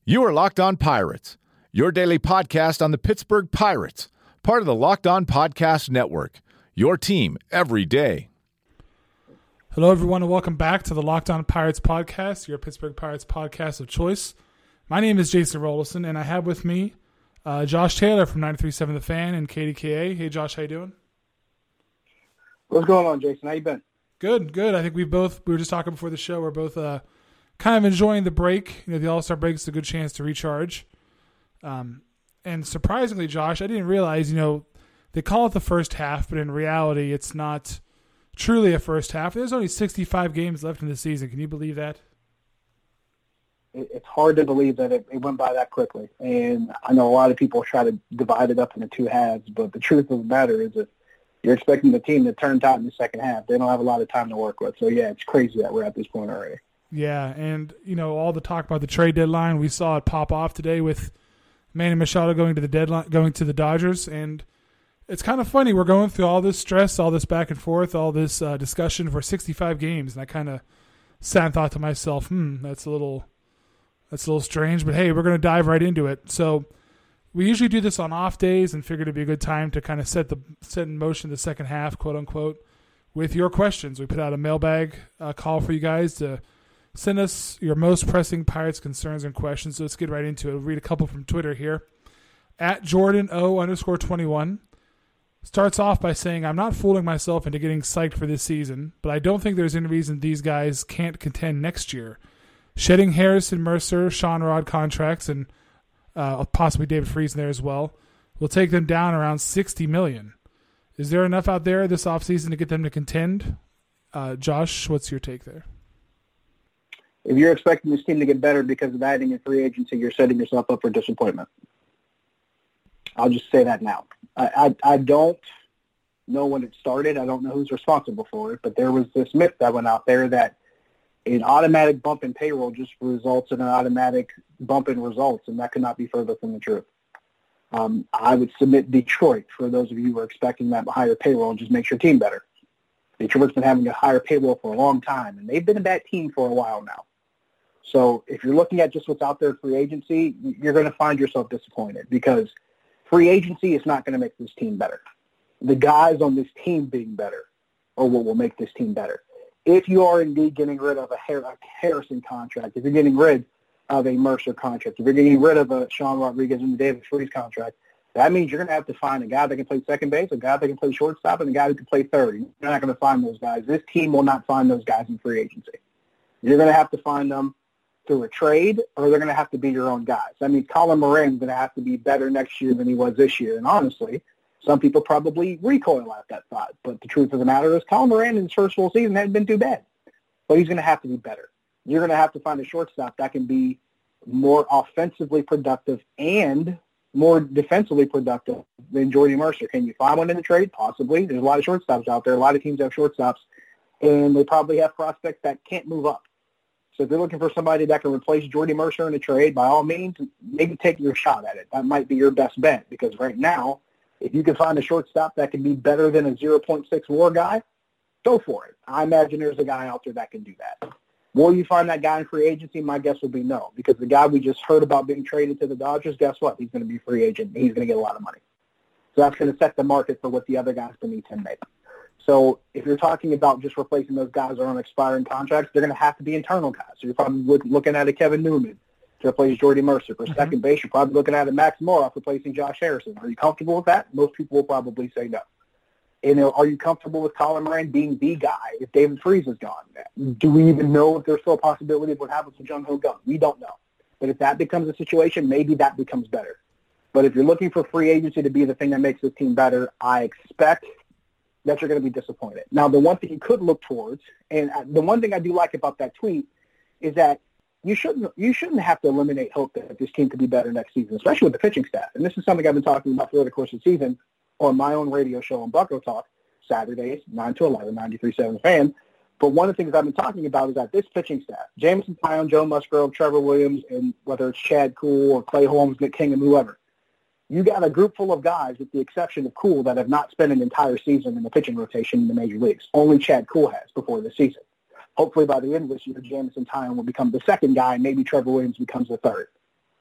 You are Locked On Pirates, your daily podcast on the Pittsburgh Pirates, part of the Locked On Podcast Network, your team every day. Hello, everyone, and welcome back to the Locked On Pirates podcast, your Pittsburgh Pirates podcast of choice. My name is Jason Rolison, and I have with me Josh Taylor from 93.7 The Fan and KDKA. Hey, Josh, how you doing? What's going on, Jason? How you been? Good. I think we were just talking before the show, we're both kind of enjoying the break. You know, the All-Star break is a good chance to recharge. And surprisingly, Josh, I didn't realize, they call it the first half, but in reality, it's not truly a first half. There's only 65 games left in the season. Can you believe that? It's hard to believe that it went by that quickly. And I know a lot of people try to divide it up into two halves, but the truth of the matter is that you're expecting the team to turn out in the second half. They don't have a lot of time to work with. So, yeah, it's crazy that we're at this point already. Yeah, and, all the talk about the trade deadline, we saw it pop off today with Manny Machado going to the Dodgers, and it's kind of funny. We're going through all this stress, all this back and forth, all this discussion for 65 games, and I kind of sat and thought to myself, that's a little strange, but hey, we're going to dive right into it. So we usually do this on off days and figured it'd be a good time to kind of set in motion the second half, quote unquote, with your questions. We put out a mailbag call for you guys to send us your most pressing Pirates concerns and questions. So let's get right into it. I'll read a couple from Twitter here. At Jordan_O_21 starts off by saying, I'm not fooling myself into getting psyched for this season, but I don't think there's any reason these guys can't contend next year. Shedding Harrison, Mercer, Sean Rod contracts, and possibly David Freese in there as well, will take them down around $60 million. Is there enough out there this offseason to get them to contend? Josh, what's your take there? If you're expecting this team to get better because of adding in free agency, you're setting yourself up for disappointment. I'll just say that now. I don't know when it started. I don't know who's responsible for it, but there was this myth that went out there that an automatic bump in payroll just results in an automatic bump in results, and that could not be further from the truth. I would submit Detroit, for those of you who are expecting that higher payroll, just makes your team better. Detroit's been having a higher payroll for a long time, and they've been a bad team for a while now. So if you're looking at just what's out there in free agency, you're going to find yourself disappointed because free agency is not going to make this team better. The guys on this team being better are what will make this team better. If you are indeed getting rid of a Harrison contract, if you're getting rid of a Mercer contract, if you're getting rid of a Sean Rodriguez and the David Freese contract, that means you're going to have to find a guy that can play second base, a guy that can play shortstop, and a guy who can play third. You're not going to find those guys. This team will not find those guys in free agency. You're going to have to find them through a trade, or they're going to have to be your own guys. I mean, Colin Moran is going to have to be better next year than he was this year. And honestly, some people probably recoil at that thought. But the truth of the matter is Colin Moran in his first full season hadn't been too bad. But he's going to have to be better. You're going to have to find a shortstop that can be more offensively productive and more defensively productive than Jordy Mercer. Can you find one in the trade? Possibly. There's a lot of shortstops out there. A lot of teams have shortstops, and they probably have prospects that can't move up. So if you're looking for somebody that can replace Jordy Mercer in a trade, by all means, maybe take your shot at it. That might be your best bet because right now, if you can find a shortstop that can be better than a 0.6 WAR guy, go for it. I imagine there's a guy out there that can do that. Will you find that guy in free agency? My guess would be no, because the guy we just heard about being traded to the Dodgers, guess what? He's going to be a free agent. He's going to get a lot of money. So that's going to set the market for what the other guys beneath him make. So if you're talking about just replacing those guys that are on expiring contracts, they're going to have to be internal guys. So you're probably looking at a Kevin Newman to replace Jordy Mercer. For second base, you're probably looking at a Max Moroff replacing Josh Harrison. Are you comfortable with that? Most people will probably say no. And are you comfortable with Colin Moran being the guy if David Freese is gone? Do we even know if there's still a possibility of what happens with Jung Ho Gun? We don't know. But if that becomes a situation, maybe that becomes better. But if you're looking for free agency to be the thing that makes this team better, I expect that you're going to be disappointed. Now, the one thing you could look towards, and the one thing I do like about that tweet, is that you shouldn't have to eliminate hope that this team could be better next season, especially with the pitching staff. And this is something I've been talking about throughout the course of the season on my own radio show on Bucko Talk, Saturdays, 9 to 11, 93.7 Fan. But one of the things I've been talking about is that this pitching staff, Jameson Taillon, Joe Musgrove, Trevor Williams, and whether it's Chad Kuhl or Clay Holmes, Nick Kingham, whoever, you got a group full of guys, with the exception of Kuhl, that have not spent an entire season in the pitching rotation in the major leagues. Only Chad Kuhl has before the season. Hopefully by the end of this year, Jameson Taillon will become the second guy, and maybe Trevor Williams becomes the third.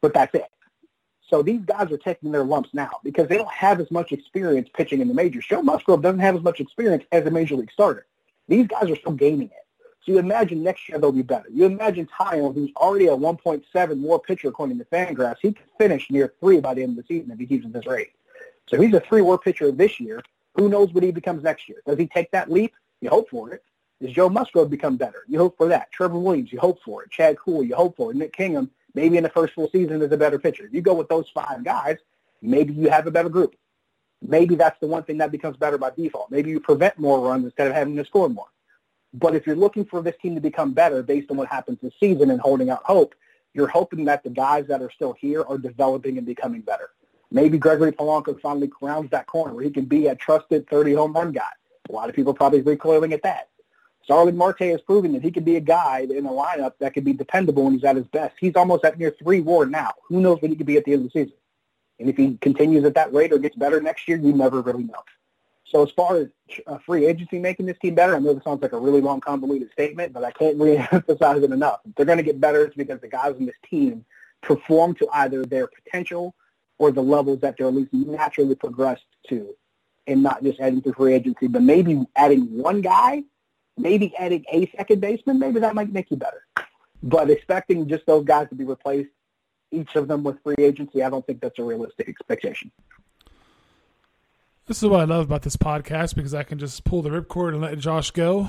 but that's it. So these guys are taking their lumps now because they don't have as much experience pitching in the majors. Joe Musgrove doesn't have as much experience as a major league starter. These guys are still gaining it. So you imagine next year they'll be better. You imagine Taillon, who's already a 1.7 WAR pitcher according to Fangraphs, he could finish near 3 by the end of the season if he keeps at this rate. So he's a 3 WAR pitcher this year. Who knows what he becomes next year? Does he take that leap? You hope for it. Does Joe Musgrove become better? You hope for that. Trevor Williams, you hope for it. Chad Kuhl, you hope for it. Nick Kingham, maybe in the first full season is a better pitcher. If you go with those 5 guys, maybe you have a better group. Maybe that's the one thing that becomes better by default. Maybe you prevent more runs instead of having to score more. But if you're looking for this team to become better based on what happens this season and holding out hope, you're hoping that the guys that are still here are developing and becoming better. Maybe Gregory Polanco finally rounds that corner where he can be a trusted 30-home run guy. A lot of people probably recoiling at that. Starling Marte has proven that he could be a guy in a lineup that could be dependable when he's at his best. He's almost at near 3 WAR now. Who knows what he could be at the end of the season? And if he continues at that rate or gets better next year, you never really know. So as far as free agency making this team better, I know this sounds like a really long, convoluted statement, but I can't really emphasize it enough. If they're going to get better, it's because the guys on this team perform to either their potential or the levels that they're at least naturally progressed to, and not just adding through free agency, but maybe adding one guy, maybe adding a second baseman, maybe that might make you better. But expecting just those guys to be replaced, each of them with free agency, I don't think that's a realistic expectation. This is what I love about this podcast because I can just pull the ripcord and let Josh go.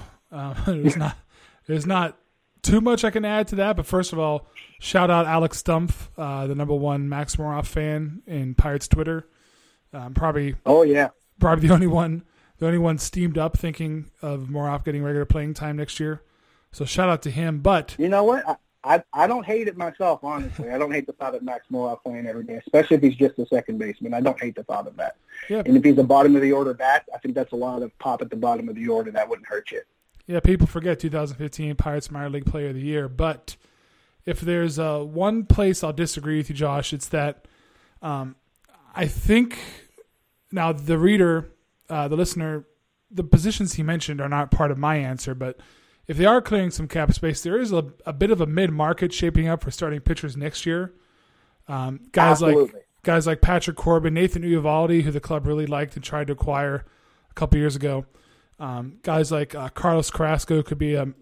There's not too much I can add to that. But first of all, shout out Alex Stumpf, the #1 Max Moroff fan in Pirates Twitter. Probably the only one steamed up thinking of Moroff getting regular playing time next year. So shout out to him. But you know what? I don't hate it myself, honestly. I don't hate the thought of Max Moroff playing every day, especially if he's just a second baseman. I don't hate the thought of that. Yeah. And if he's a bottom-of-the-order bat, I think that's a lot of pop at the bottom of the order. That wouldn't hurt you. Yeah, people forget 2015 Pirates Minor League Player of the Year. But if there's one place I'll disagree with you, Josh, it's that I think now the reader, the listener, the positions he mentioned are not part of my answer, but if they are clearing some cap space, there is a bit of a mid-market shaping up for starting pitchers next year. Guys like Patrick Corbin, Nathan Eovaldi, who the club really liked and tried to acquire a couple years ago. Guys like Carlos Carrasco could be a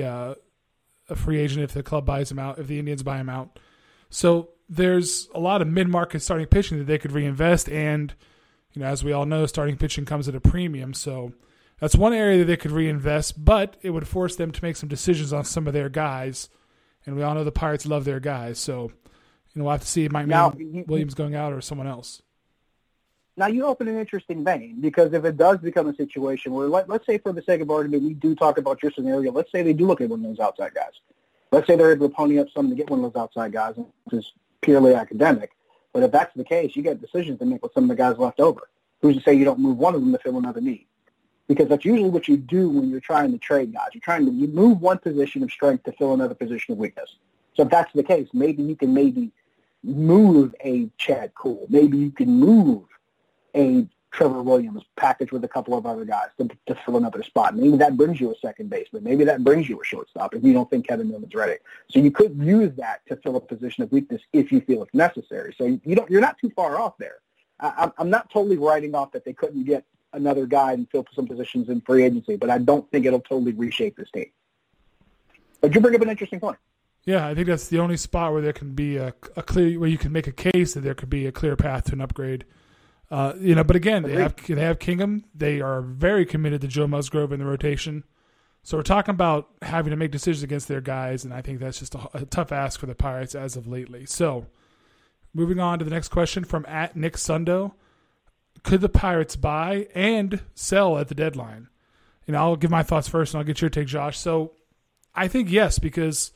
free agent if the club buys him out, if the Indians buy him out. So there's a lot of mid-market starting pitching that they could reinvest, and as we all know, starting pitching comes at a premium. So that's one area that they could reinvest, but it would force them to make some decisions on some of their guys. And we all know the Pirates love their guys. So, we'll have to see. It might mean Williams going out or someone else. Now, you open an interesting vein, because if it does become a situation where, let's say for the sake of argument, we do talk about your scenario. Let's say they do look at one of those outside guys. Let's say they're able to pony up something to get one of those outside guys, which is purely academic. But if that's the case, you got decisions to make with some of the guys left over. Who's to say you don't move one of them to fill another need? Because that's usually what you do when you're trying to trade guys. You move one position of strength to fill another position of weakness. So if that's the case, maybe you can move a Chad Kuhl. Maybe you can move a Trevor Williams package with a couple of other guys to fill another spot. Maybe that brings you a second baseman. Maybe that brings you a shortstop if you don't think Kevin Newman's ready. So you could use that to fill a position of weakness if you feel it's necessary. So you're not too far off there. I'm not totally writing off that they couldn't get another guy and fill some positions in free agency, but I don't think it'll totally reshape this team. But you bring up an interesting point. Yeah, I think that's the only spot where there can be a clear, where you can make a case that there could be a clear path to an upgrade. But again, they have Kingham. They are very committed to Joe Musgrove in the rotation. So we're talking about having to make decisions against their guys, and I think that's just a tough ask for the Pirates as of lately. So moving on to the next question from @NickSundo. Could the Pirates buy and sell at the deadline? I'll give my thoughts first, and I'll get your take, Josh. So I think yes, because,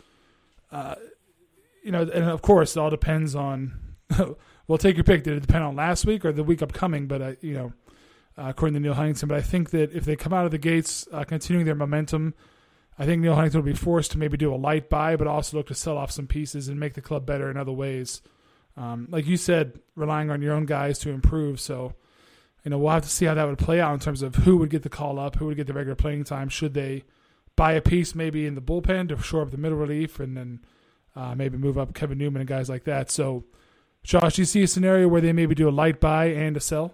and of course, it all depends on well, take your pick. Did it depend on last week or the week upcoming? But, according to Neil Huntington. But I think that if they come out of the gates continuing their momentum, I think Neil Huntington will be forced to maybe do a light buy, but also look to sell off some pieces and make the club better in other ways. Like you said, relying on your own guys to improve. So, we'll have to see how that would play out in terms of who would get the call up, who would get the regular playing time. Should they buy a piece maybe in the bullpen to shore up the middle relief and then maybe move up Kevin Newman and guys like that. So, Josh, do you see a scenario where they maybe do a light buy and a sell?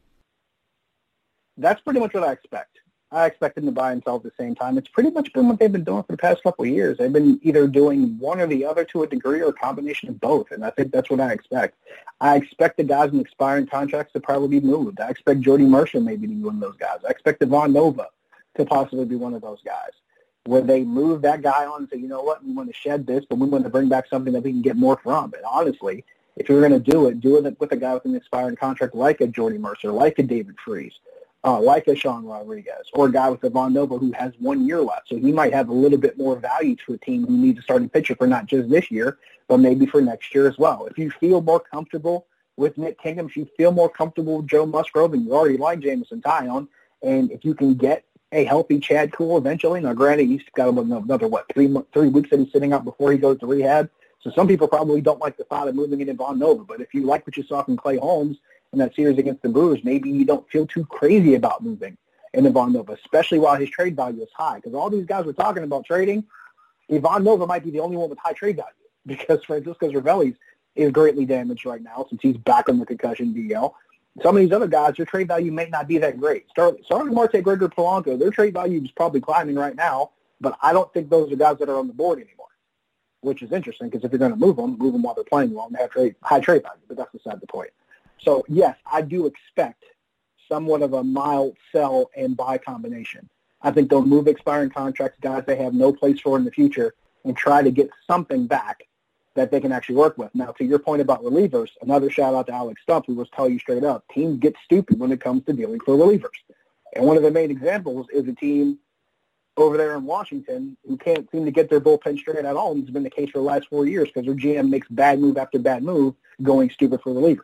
That's pretty much what I expect. I expect them to buy and sell at the same time. It's pretty much been what they've been doing for the past couple of years. They've been either doing one or the other to a degree or a combination of both, and I think that's what I expect. I expect the guys in expiring contracts to probably be moved. I expect Jordy Mercer maybe to be one of those guys. I expect Devon Nova to possibly be one of those guys, where they move that guy on and say, you know what, we want to shed this, but we want to bring back something that we can get more from. And honestly, if you're going to do it with a guy with an expiring contract like a Jordy Mercer, like a David Freese, like a Sean Rodriguez, or a guy with Devon Nova who has 1 year left. So he might have a little bit more value to a team who needs a starting pitcher for not just this year, but maybe for next year as well. If you feel more comfortable with Nick Kingdom, if you feel more comfortable with Joe Musgrove, and you already like Jameson Taillon, and if you can get a healthy Chad Kuhl eventually, now granted he's got another, 3 weeks that he's sitting out before he goes to rehab. So some people probably don't like the thought of moving in Devon Nova, but if you like what you saw from Clay Holmes in that series against the Brewers, maybe you don't feel too crazy about moving in Devon Nova, especially while his trade value is high. Because all these guys we're talking about trading, Devon Nova might be the only one with high trade value because Francisco Cervelli is greatly damaged right now since he's back on the concussion DL. Some of these other guys, their trade value may not be that great. Starting Marte, Gregor Polanco, their trade value is probably climbing right now, but I don't think those are guys that are on the board anymore, which is interesting because if you're going to move them while they're playing well and have high trade value, but that's beside the point. So, yes, I do expect somewhat of a mild sell and buy combination. I think they'll move expiring contracts, guys they have no place for in the future, and try to get something back that they can actually work with. Now, to your point about relievers, another shout-out to Alex Stumpf, who will tell you straight up, teams get stupid when it comes to dealing for relievers. And one of the main examples is a team over there in Washington who can't seem to get their bullpen straight at all. And it's been the case for the last 4 years because their GM makes bad move after bad move going stupid for relievers.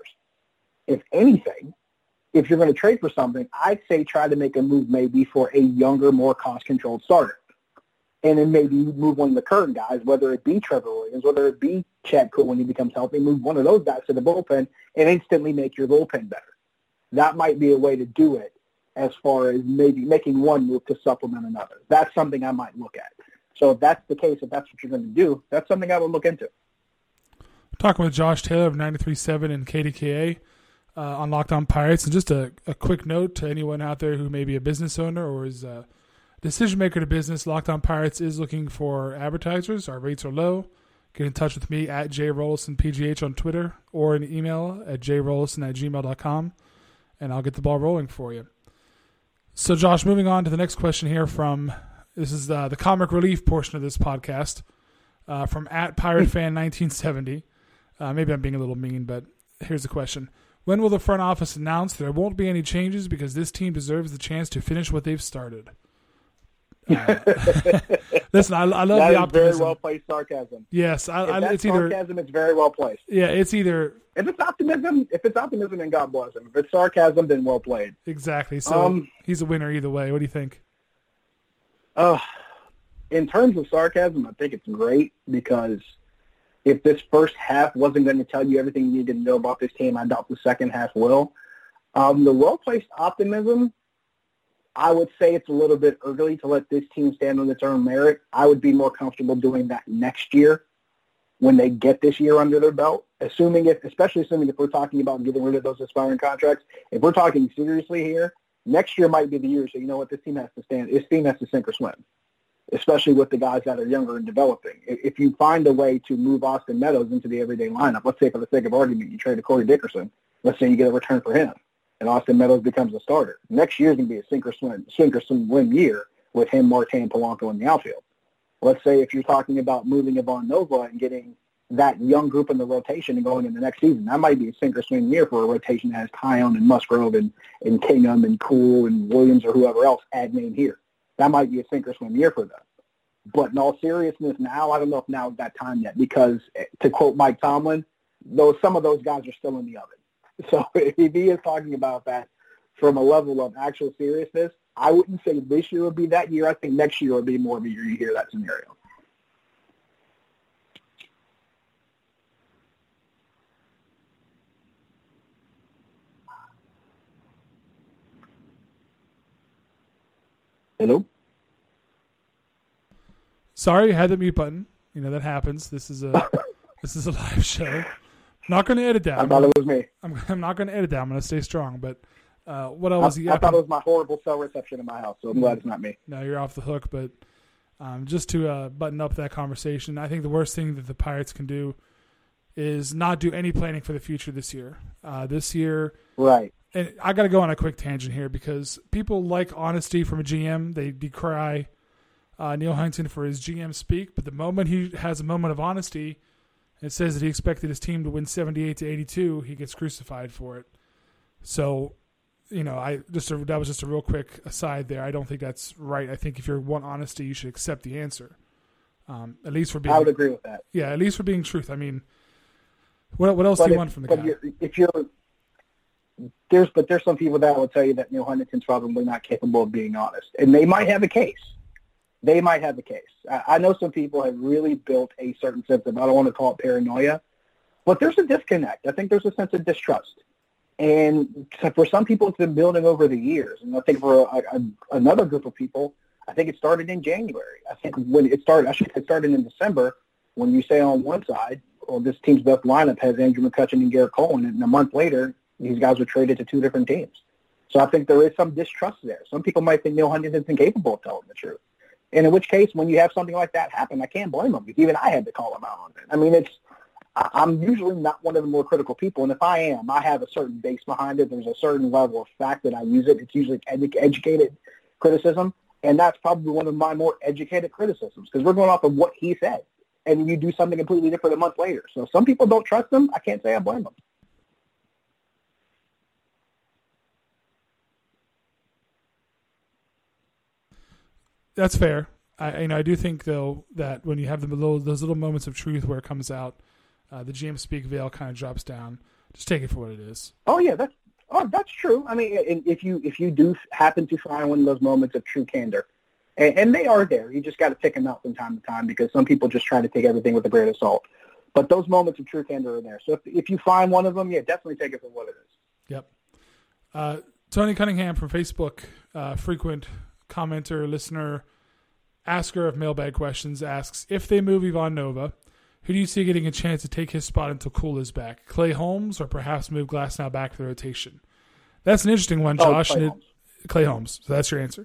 If anything, if you're going to trade for something, I'd say try to make a move maybe for a younger, more cost-controlled starter. And then maybe move one of the current guys, whether it be Trevor Williams, whether it be Chad Kuhl when he becomes healthy, move one of those guys to the bullpen and instantly make your bullpen better. That might be a way to do it as far as maybe making one move to supplement another. That's something I might look at. So if that's the case, if that's what you're going to do, that's something I would look into. Talking with Josh Taylor of 93.7 and KDKA on Locked On Pirates. And just a quick note to anyone out there who may be a business owner or is a decision maker to business, Locked On Pirates is looking for advertisers. Our rates are low. Get in touch with me at jrollisonpgh on Twitter or an email at jrollison@gmail.com, and I'll get the ball rolling for you. So, Josh, moving on to the next question here this is the comic relief portion of this podcast, from @PirateFan1970. Maybe I'm being a little mean, but here's the question. When will the front office announce there won't be any changes because this team deserves the chance to finish what they've started? Listen, I love that the optimism. Very well placed sarcasm. Yes, it's either sarcasm. It's very well placed. Yeah, it's either if it's optimism, then God bless him. If it's sarcasm, then well played. Exactly. So he's a winner either way. What do you think? In terms of sarcasm, I think it's great because if this first half wasn't going to tell you everything you needed to know about this team, I doubt the second half will. The well placed optimism, I would say it's a little bit early to let this team stand on its own merit. I would be more comfortable doing that next year when they get this year under their belt, especially if we're talking about getting rid of those expiring contracts. If we're talking seriously here, next year might be the year. So you know what? This team has to sink or swim, especially with the guys that are younger and developing. If you find a way to move Austin Meadows into the everyday lineup, let's say for the sake of argument, you trade to Corey Dickerson. Let's say you get a return for him, and Austin Meadows becomes a starter. Next year is going to be a sink or swim year with him, Marte, and Polanco in the outfield. Let's say if you're talking about moving Devon Nova and getting that young group in the rotation and going in the next season, that might be a sink or swim year for a rotation that has Taillon and Musgrove and Kingham and Kuhl and Williams or whoever else add name here. That might be a sink or swim year for them. But in all seriousness now, I don't know if now is that time yet because, to quote Mike Tomlin, some of those guys are still in the oven. So if he is talking about that from a level of actual seriousness, I wouldn't say this year would be that year. I think next year would be more of a year you hear that scenario. Hello? Sorry, I had the mute button. That happens. This is a live show. Not going to edit that. I thought it was me. I'm not going to edit that. I'm going to stay strong. But what else? I thought it was my horrible cell reception in my house, so I'm glad it's not me. No, you're off the hook. But just to button up that conversation, I think the worst thing that the Pirates can do is not do any planning for the future this year. Right. And I got to go on a quick tangent here because people like honesty from a GM. They decry Neil Huntington for his GM speak, but the moment he has a moment of honesty and says that he expected his team to win 78-82, he gets crucified for it. So, that was just a real quick aside there. I don't think that's right. I think if you want honesty, you should accept the answer. At least for being. I would agree with that. Yeah, at least for being truth. I mean, what else do you want from the guy? There's some people that will tell you that Neil Huntington's probably not capable of being honest, and they might have a case. I know some people have really built a certain sense of, I don't want to call it paranoia, but there's a disconnect. I think there's a sense of distrust. And for some people, it's been building over the years. And I think for another group of people, I think it started in January. I think when it started, it started in December, when you say on one side, well, this team's best lineup has Andrew McCutchen and Garrett Cole, and a month later, these guys were traded to two different teams. So I think there is some distrust there. Some people might think Neil Huntington's incapable of telling the truth. And in which case, when you have something like that happen, I can't blame them, because even I had to call him out on it. I mean, I'm usually not one of the more critical people, and if I am, I have a certain base behind it. There's a certain level of fact that I use it. It's usually educated criticism, and that's probably one of my more educated criticisms, because we're going off of what he said, and you do something completely different a month later. So some people don't trust him. I can't say I blame them. That's fair. I do think, though, that when you have those little moments of truth where it comes out, the GM speak veil kind of drops down. Just take it for what it is. Oh yeah, that's true. I mean, if you do happen to find one of those moments of true candor, and they are there, you just got to pick them out from time to time, because some people just try to take everything with a grain of salt. But those moments of true candor are there. So if you find one of them, yeah, definitely take it for what it is. Yep. Tony Cunningham from Facebook, frequent commenter, listener, asker of mailbag questions, asks, if they move Ivan Nova, who do you see getting a chance to take his spot until Cool is back? Clay Holmes, or perhaps move Glasnow back to the rotation? That's an interesting one, Josh. Clay Holmes. So that's your answer.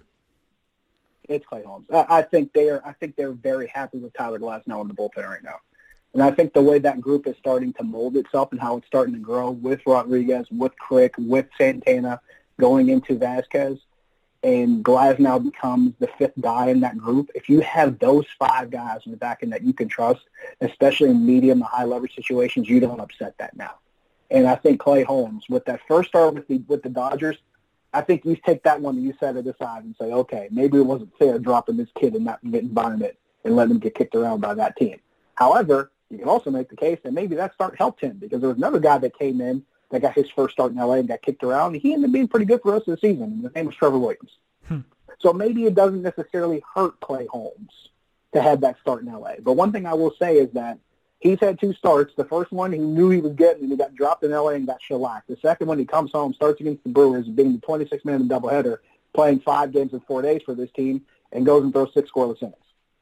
It's Clay Holmes. I think they're very happy with Tyler Glasnow in the bullpen right now. And I think the way that group is starting to mold itself and how it's starting to grow with Rodriguez, with Crick, with Santana, going into Vasquez, and Glasnow becomes the fifth guy in that group. If you have those five guys in the back end that you can trust, especially in medium to high leverage situations, you don't upset that now. And I think Clay Holmes, with that first start with the Dodgers, I think you take that one and you set it aside and say, okay, maybe it wasn't fair dropping this kid in that environment and letting him get kicked around by that team. However, you can also make the case that maybe that start helped him, because there was another guy that came in that got his first start in L.A. and got kicked around, and he ended up being pretty good for the rest of the season, and his name was Trevor Williams. So maybe it doesn't necessarily hurt Clay Holmes to have that start in L.A. But one thing I will say is that he's had two starts. The first one he knew he was getting, and he got dropped in L.A. and got shellacked. The second one, he comes home, starts against the Brewers, being the 26-man doubleheader, playing 5 games in 4 days for this team, and goes and throws 6 scoreless innings.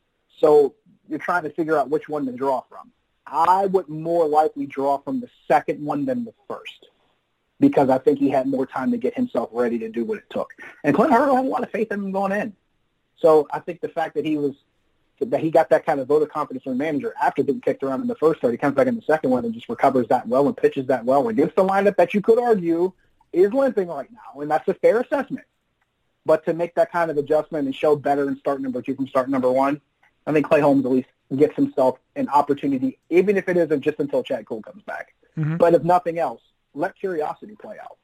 So you're trying to figure out which one to draw from. I would more likely draw from the second one than the first, because I think he had more time to get himself ready to do what it took. And Clint Hurdle had a lot of faith in him going in. So I think the fact that he got that kind of vote of confidence from the manager after being kicked around in the first start, he comes back in the second one and just recovers that well and pitches that well against the lineup that you could argue is limping right now, and that's a fair assessment. But to make that kind of adjustment and show better in start number 2 from start number 1, I think Clay Holmes at least gets himself an opportunity, even if it isn't just until Chad Cole comes back. Mm-hmm. But if nothing else, let curiosity play out.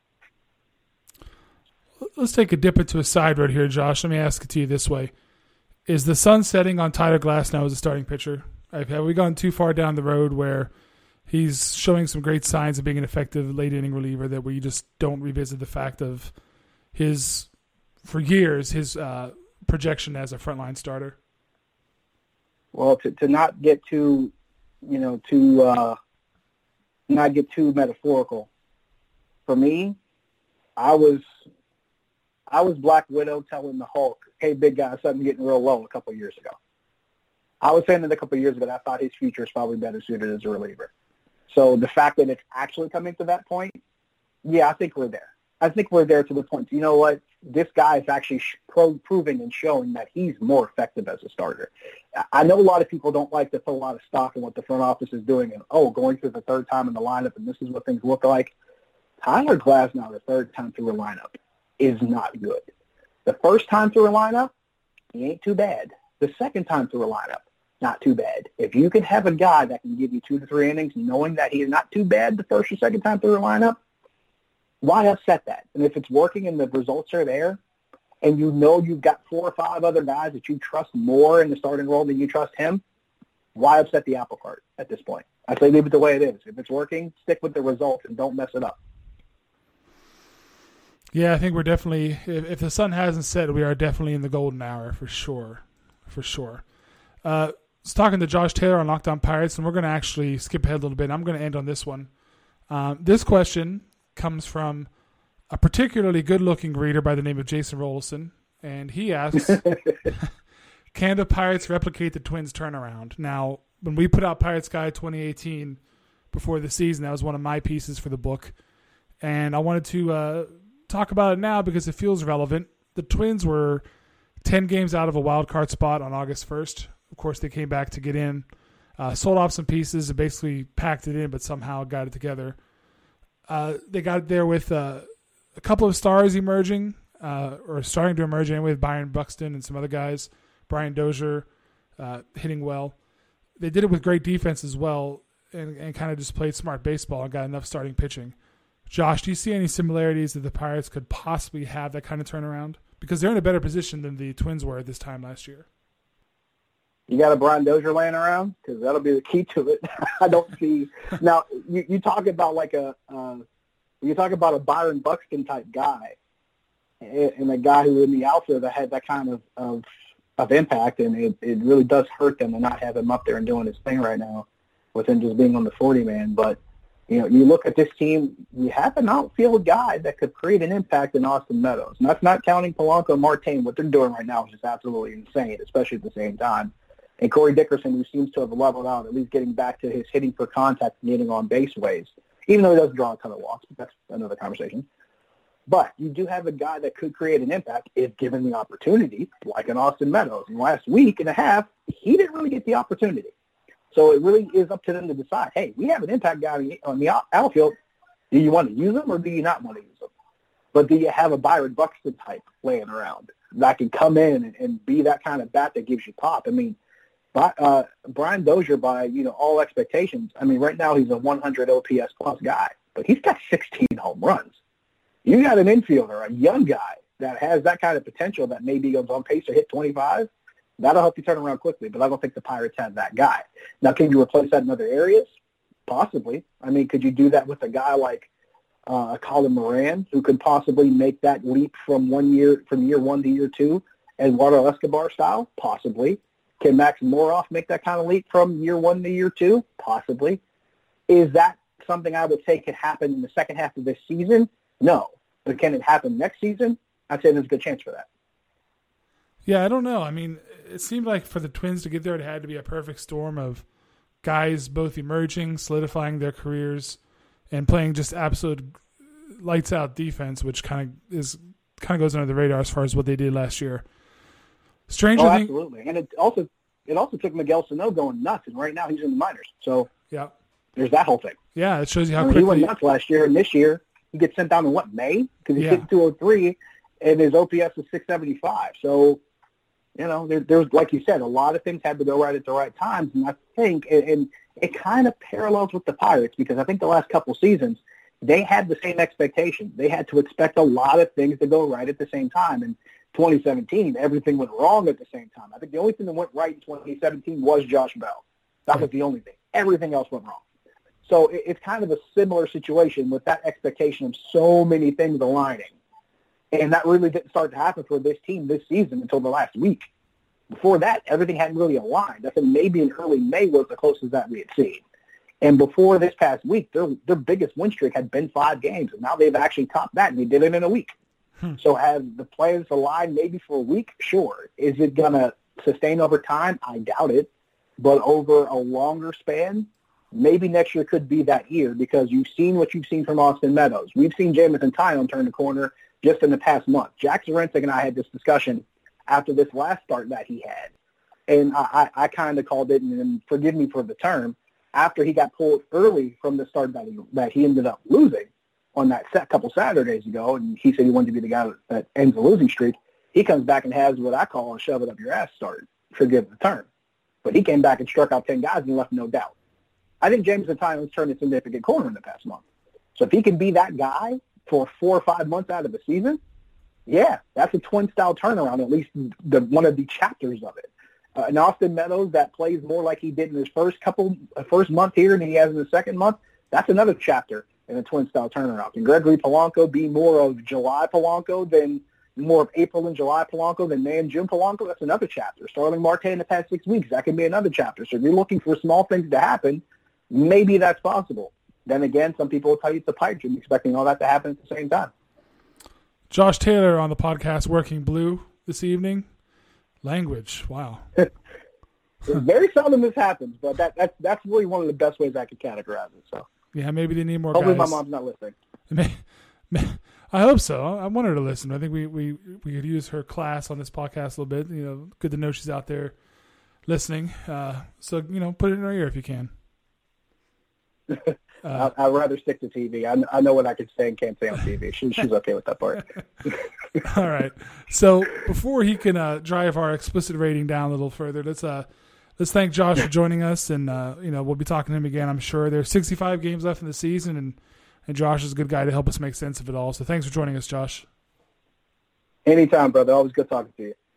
Let's take a dip into a side road here, Josh. Let me ask it to you this way. Is the sun setting on Tyler Glasnow as a starting pitcher? Have we gone too far down the road where he's showing some great signs of being an effective late-inning reliever that we just don't revisit the fact of his projection as a frontline starter? Well, to not get too, not get too metaphorical, for me, I was Black Widow telling the Hulk, hey, big guy, something's getting real low a couple of years ago. I was saying that a couple of years ago that I thought his future is probably better suited as a reliever. So the fact that it's actually coming to that point, yeah, I think we're there. I think we're there to the point. You know what? This guy is actually proving and showing that he's more effective as a starter. I know a lot of people don't like to put a lot of stock in what the front office is doing and, going through the third time in the lineup and this is what things look like. Tyler Glasnow, the third time through a lineup, is not good. The first time through a lineup, he ain't too bad. The second time through a lineup, not too bad. If you can have a guy that can give you 2 to 3 innings knowing that he is not too bad the first or second time through a lineup, why upset that? And if it's working and the results are there, and you know you've got 4 or 5 other guys that you trust more in the starting role than you trust him, why upset the apple cart at this point? I say leave it the way it is. If it's working, stick with the results and don't mess it up. Yeah, I think we're definitely, if the sun hasn't set, we are definitely in the golden hour for sure. For sure. I was talking to Josh Taylor on Locked On Pirates, and we're going to actually skip ahead a little bit. I'm going to end on this one. This question comes from a particularly good-looking reader by the name of Jason Rolison, and he asks, can the Pirates replicate the Twins' turnaround? Now, when we put out Pirates Guide 2018 before the season, that was one of my pieces for the book, and I wanted to talk about it now because it feels relevant. The Twins were 10 games out of a wild card spot on August 1st. Of course, they came back to get in, sold off some pieces and basically packed it in, but somehow got it together. They got there with a couple of stars emerging, or starting to emerge anyway, with Byron Buxton and some other guys. Brian Dozier hitting well. They did it with great defense as well, and kind of just played smart baseball and got enough starting pitching. Josh, do you see any similarities that the Pirates could possibly have that kind of turnaround? Because they're in a better position than the Twins were at this time last year. You got a Brian Dozier laying around? Because that'll be the key to it. I don't see. Now, you talk about you talk about a Byron Buxton type guy, and a guy who in the outfield that had that kind of impact, and it really does hurt them to not have him up there and doing his thing right now with him just being on the 40-man. But, you look at this team, you have an outfield guy that could create an impact in Austin Meadows. And that's not counting Polanco and Marte. What they're doing right now is just absolutely insane, especially at the same time. And Corey Dickerson, who seems to have leveled out, at least getting back to his hitting for contact and getting on base ways, even though he doesn't draw a ton of walks, but that's another conversation. But you do have a guy that could create an impact if given the opportunity, like an Austin Meadows. And last week and a half, he didn't really get the opportunity. So it really is up to them to decide, hey, we have an impact guy on the outfield. Do you want to use him or do you not want to use him? But do you have a Byron Buxton type laying around that can come in and be that kind of bat that gives you pop? I mean, Brian Dozier, by all expectations, I mean, right now he's a 100 OPS plus guy, but he's got 16 home runs. You got an infielder, a young guy that has that kind of potential that maybe goes on pace to hit 25. That'll help you turn around quickly, but I don't think the Pirates have that guy. Now, can you replace that in other areas? Possibly. I mean, could you do that with a guy like Colin Moran, who could possibly make that leap from year one to year two, Eduardo Escobar style? Possibly. Can Max Moroff make that kind of leap from year one to year two? Possibly. Is that something I would say could happen in the second half of this season? No. But can it happen next season? I'd say there's a good chance for that. Yeah, I don't know. I mean, it seemed like for the Twins to get there, it had to be a perfect storm of guys both emerging, solidifying their careers, and playing just absolute lights-out defense, which kind of goes under the radar as far as what they did last year. Absolutely. And it also took Miguel Sano going nuts, and right now he's in the minors. So yeah, there's that whole thing. Yeah, it shows you how quickly he went nuts last year, and this year he gets sent down in May? Because he's hitting 203, and his OPS is 675. So, there's, like you said, a lot of things had to go right at the right times, and I think, and it kind of parallels with the Pirates, because I think the last couple seasons, they had the same expectation. They had to expect a lot of things to go right at the same time, and 2017, everything went wrong at the same time. I think the only thing that went right in 2017 was Josh Bell. That was the only thing. Everything else went wrong. So it's kind of a similar situation with that expectation of so many things aligning. And that really didn't start to happen for this team this season until the last week. Before that, everything hadn't really aligned. I think maybe in early May was the closest that we had seen. And before this past week, their biggest win streak had been 5 games, and now they've actually topped that, and they did it in a week. So have the plans aligned maybe for a week? Sure. Is it going to sustain over time? I doubt it. but over a longer span, maybe next year could be that year because you've seen what you've seen from Austin Meadows. We've seen Jamison Tyone turn the corner just in the past month. Jack Zarinsek and I had this discussion after this last start that he had. And I kind of called it, and forgive me for the term, after he got pulled early from the start that he ended up losing on that couple Saturdays ago, and he said he wanted to be the guy that ends the losing streak, he comes back and has what I call a shove it up your ass start, forgive the term. But he came back and struck out 10 guys and left no doubt. I think Jamison Tyon's turned a significant corner in the past month. So if he can be that guy for 4 or 5 months out of the season, yeah, that's a Twin-style turnaround, at least one of the chapters of it. And Austin Meadows that plays more like he did in his first month here than he has in the second month, that's another chapter in a Twin-style turnaround. Can Gregory Polanco be more of July Polanco than more of April and July Polanco than May and June Polanco? That's another chapter. Starling Marte in the past 6 weeks, that can be another chapter. So if you're looking for small things to happen, maybe that's possible. Then again, some people will tell you it's a pipe dream, expecting all that to happen at the same time. Josh Taylor on the podcast Working Blue this evening. Language, wow. Very seldom this happens, but that's really one of the best ways I could categorize it. So yeah, maybe they need more hopefully guys. My mom's not listening. I hope so. I want her to listen. I think we could use her class on this podcast a little bit. You know, good to know she's out there listening. So, you know, put it in her ear if you can. I'd rather stick to TV. I know what I can say and can't say on TV. She's okay with that part. All right. So before he can drive our explicit rating down a little further, let's thank Josh for joining us, and you know, we'll be talking to him again, I'm sure. There's 65 games left in the season, and Josh is a good guy to help us make sense of it all. So thanks for joining us, Josh. Anytime, brother. Always good talking to you.